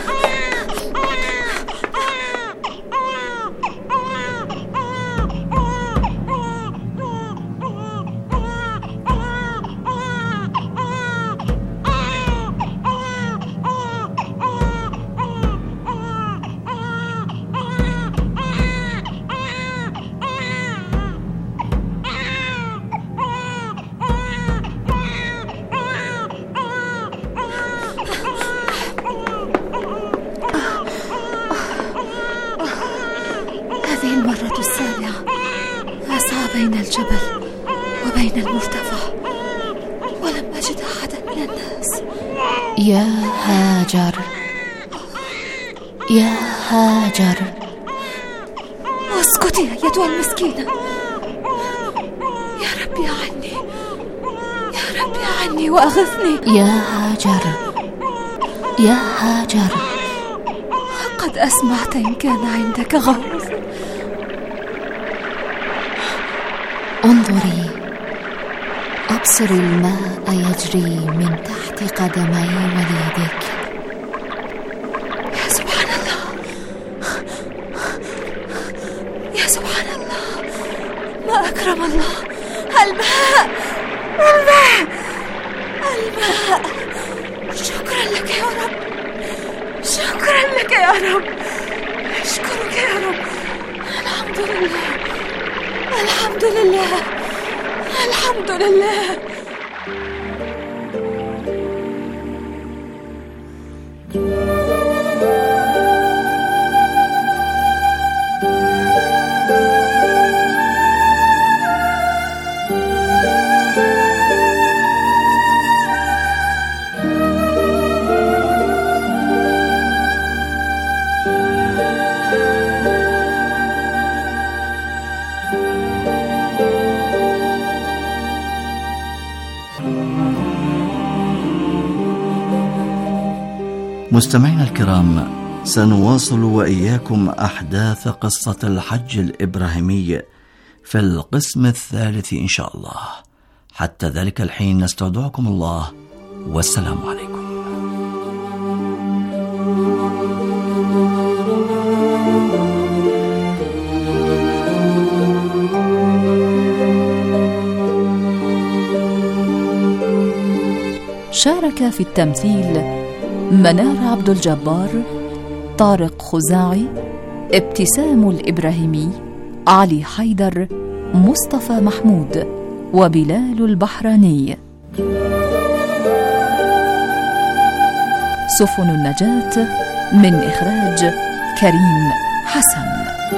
هذه المرة السابعة أسعى بين الجبل وبين المرتفع ولم أجد أحدا من الناس. يا هاجر يا هاجر. اسكتي أيتها المسكينة. يا ربي عني، يا ربي عني وأغثني. يا هاجر يا هاجر. قد أسمعت إن كان عندك غوث. انظري، أبصر الماء يجري من تحت قدمي وليدك. يا سبحان الله، يا سبحان الله، ما أكرم الله. الماء الماء الماء. شكرا لك يا رب، شكرا لك يا رب، أشكرك يا رب. الحمد لله، الحمد لله، الحمد لله. مستمعينا الكرام، سنواصل وإياكم أحداث قصة الحج الإبراهيمي في القسم الثالث إن شاء الله. حتى ذلك الحين نستودعكم الله، والسلام عليكم. شارك في التمثيل منار عبد الجبار، طارق خزاعي، ابتسام الإبراهيمي، علي حيدر، مصطفى محمود، وبلال البحراني. سفن النجاة من إخراج كريم حسن.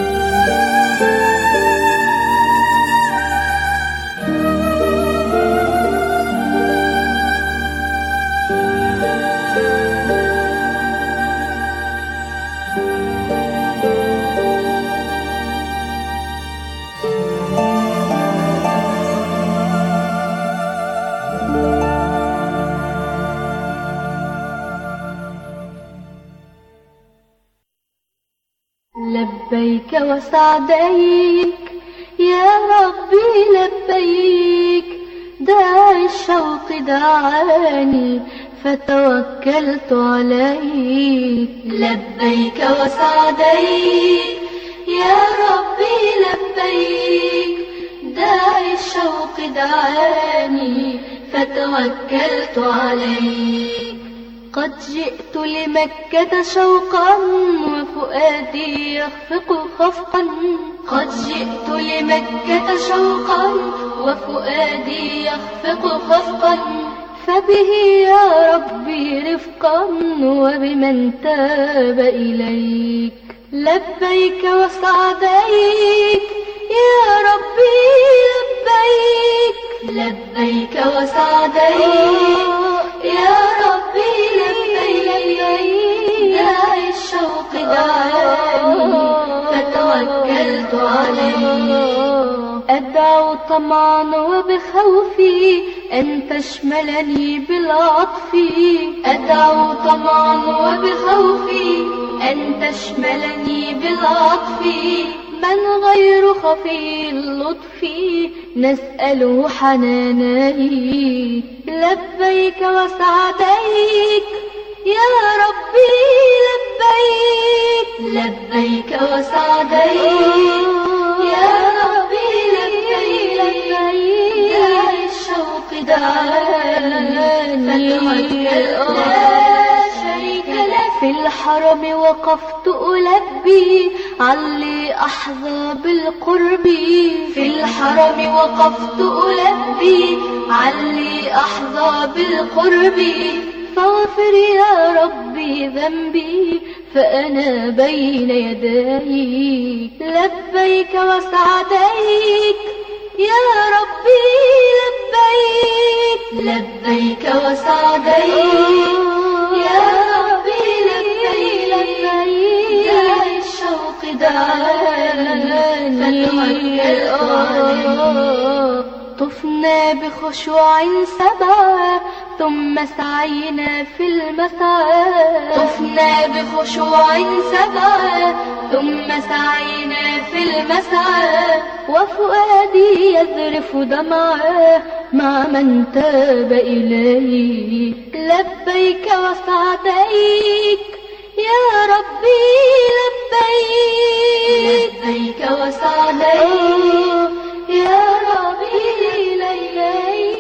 لبيك وسعديك يا ربي لبيك، داعي الشوق دعاني فتوكلت عليك. لبيك وسعديك يا ربي لبيك، داعي الشوق دعاني فتوكلت عليك. قد جئت لمكة شوقا وفؤادي يخفق خفقا، قد جئت لمكة شوقا وفؤادي يخفق خفقا، فبه يا ربي رفقا وبمن تاب إليك. لبيك وسعديك يا ربي لبيك، لبيك وسعديك يا ربي لبيك، داعي الشوق دعاني فتوكلت عليك. أدعو طمعا وبخوفي أن تشملني بالعطف، أدعو طمعا وبخوفي أن تشملني بالعطف. من غير خفي اللطف نسأله حناني. لبيك وسعديك يا ربي لبيك، لبيك وسعديك يا ربي لبيك، داعي الشوق دعاني فتوكلت لا شريك لك. في الحرم وقفت ألبي علي أحظى بالقرب، في الحرم وقفت ألبي علي أحظى بالقرب. فاغفر يا ربي ذنبي فأنا بين يديك. لبيك وسعديك يا ربي لبيك، لبيك وسعديك يا ربي لبيك، داعي الشوق دعاني فتوكلت عليك. طفنا بخشوع سبعة ثم سعينا في المسعى، طفنا بخشوع سبعة ثم سعينا في المسعى. وفؤادي يذرف دمعه مع من تاب إليه. لبيك وسعديك يا ربي لبيك، لبيك وسعديك يا ربي لبيك.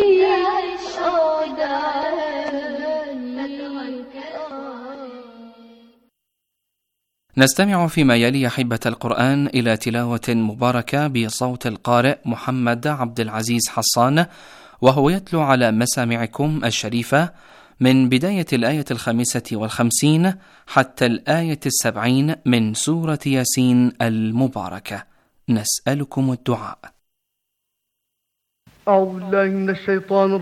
نستمع فيما يلي أحبة القرآن إلى تلاوة مباركة بصوت القارئ محمد عبد العزيز حصان، وهو يتلو على مسامعكم الشريفة من بداية الآية الخامسة والخمسين حتى الآية السبعين من سورة ياسين المباركة. نسألكم الدعاء. أعوذ بالله من الشيطان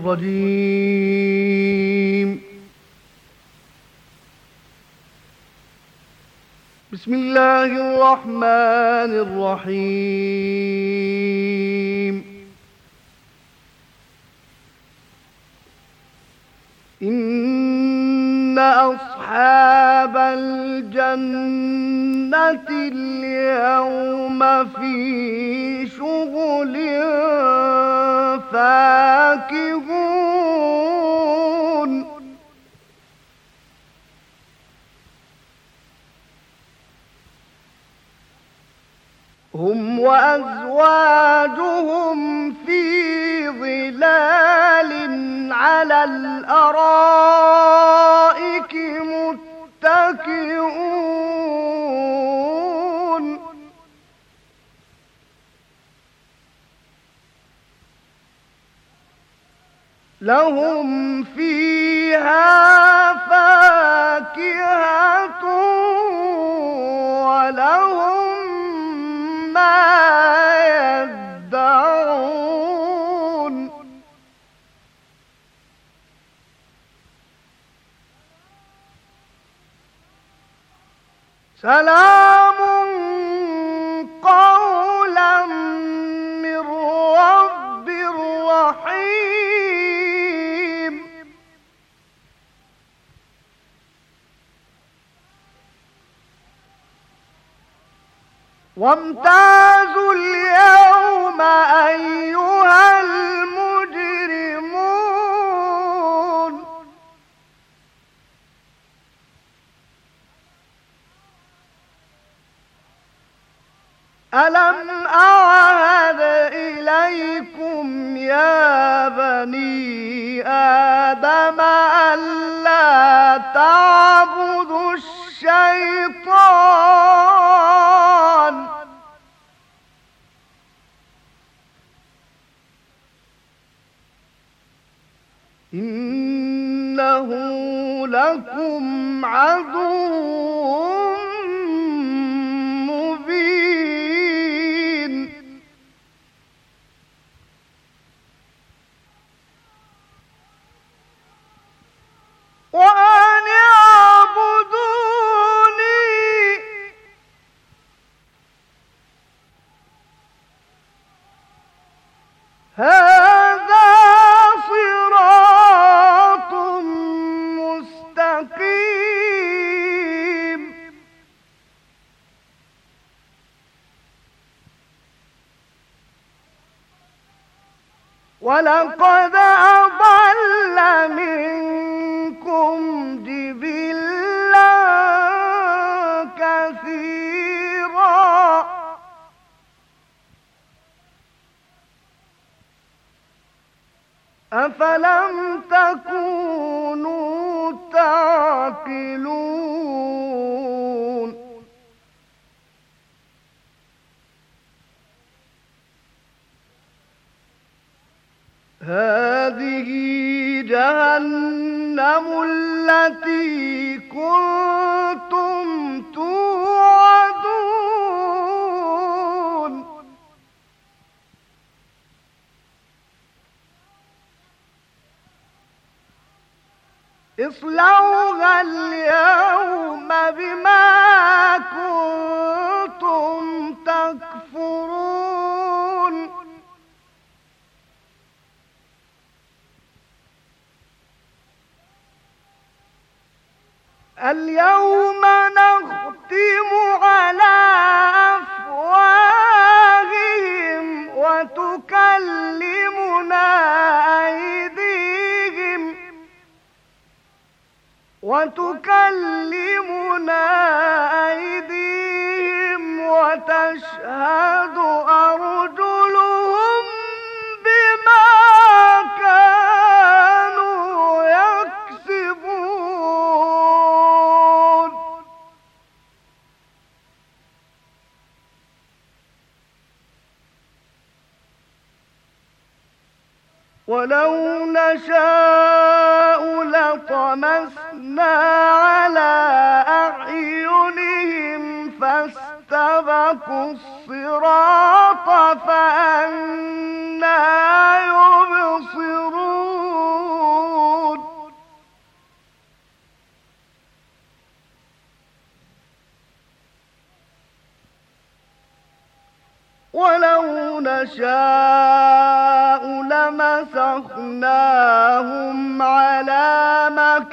الرجيم. بسم الله الرحمن الرحيم. إن أصحاب الجنة اليوم في شغل فاكهون. هم وأزواجهم في ظلال على الأرائك متكئون. لهم فيها فاكهة ولهم ما يدعون. سلام قولا من رب رحيم. وامتازوا اليوم أيها المجرمون. ألم أعهد إليكم يا بني آدم ألا تعبدوا الشيطان إنه لكم عدو مبين. وأن اعبدوني هذا صراط مستقيم. ولقد أضل منكم جبلا كثيرا أفلم تكونوا تعقلون. هذه جهنم التي كنتم توعدون. اصلوها اليوم بما كنتم تكفرون. اليوم نختم على أفواههم وتكلمنا أيديهم وتشهد أرجلهم بما كانوا يكسبون. ولو نشاء لطمسنا على أعينهم فاستبقوا الصراط فأنى يبصرون. ولو نشاء لمسخناهم على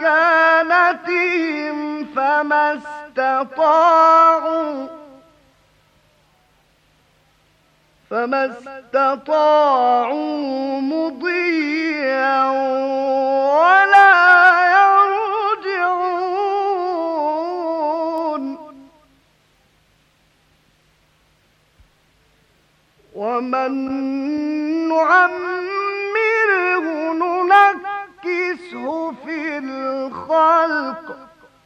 مكانتهم فما استطاعوا فما استطاعوا مضيا ولا يرجعون. ومن نعمره ننكسه في الخلق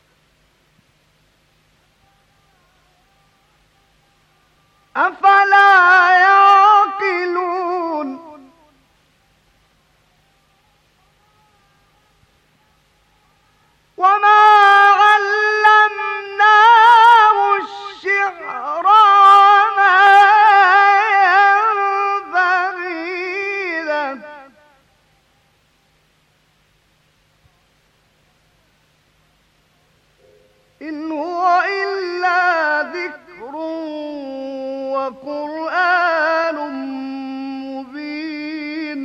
أفلا يعقلون. وما علمناه الشعر وما ينبغي له إن هو إلا ذكر وقرآن مبين.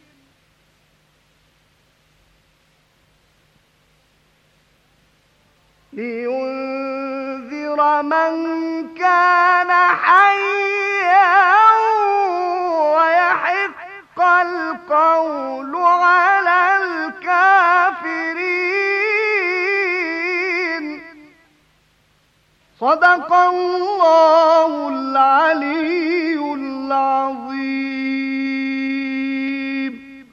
لينذر من كان حيا ويحق القول على الكافرين. صدق الله العلي العظيم.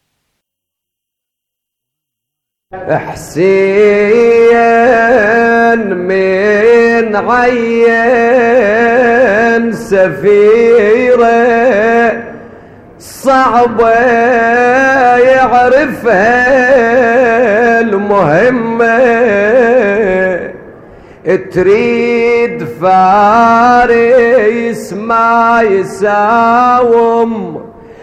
حسين من عين سفيرة صعبة يعرفها المهمة، تريد فارس ما يساوم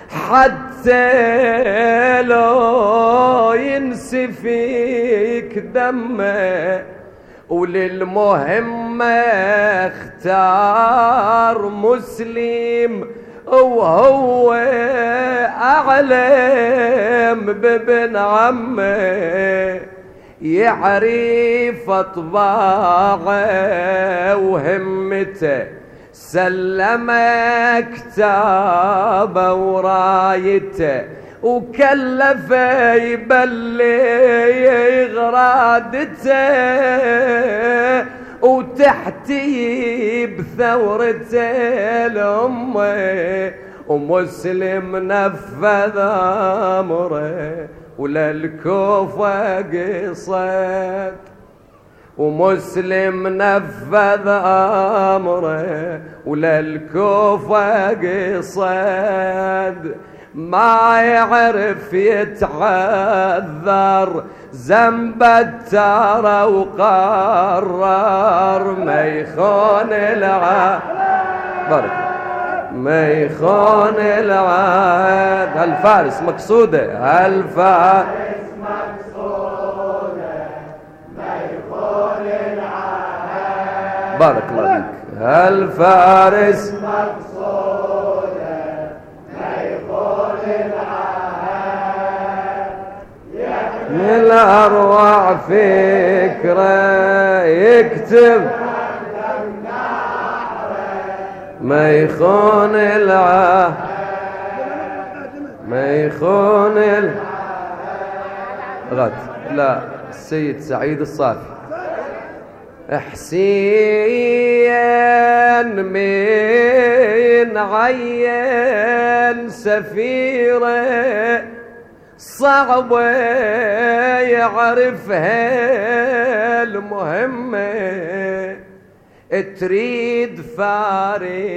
حتى لو ينسفيك دمه، وللمهمة اختار مسلم وهو أعلم بابن عمه، يعرف أطباعه وهمته، سلم كتابه ورايته، وكلفه يبلغ غرادته، وتحتي بثورته الأمة، ومسلم نفذ أمره وللكوفة قصد، ومسلم نفذ أمره وللكوفة قصد، ما يعرف يتعذر ذنب الترى وقرر ما يخون العهد، بارك ما يخون العهد. هالفارس مقصودة، هالفارس مقصودة ما يخون العهد، بارك الله فيك. هالفارس مقصودة ما يخون العهد، يحمي الأروع فكرة يكتب ما يخون العهد، ما يخون العهد. لا السيد سعيد الصافي. حسين من عين سفيرة صعبة يعرفها المهمة تريد فارس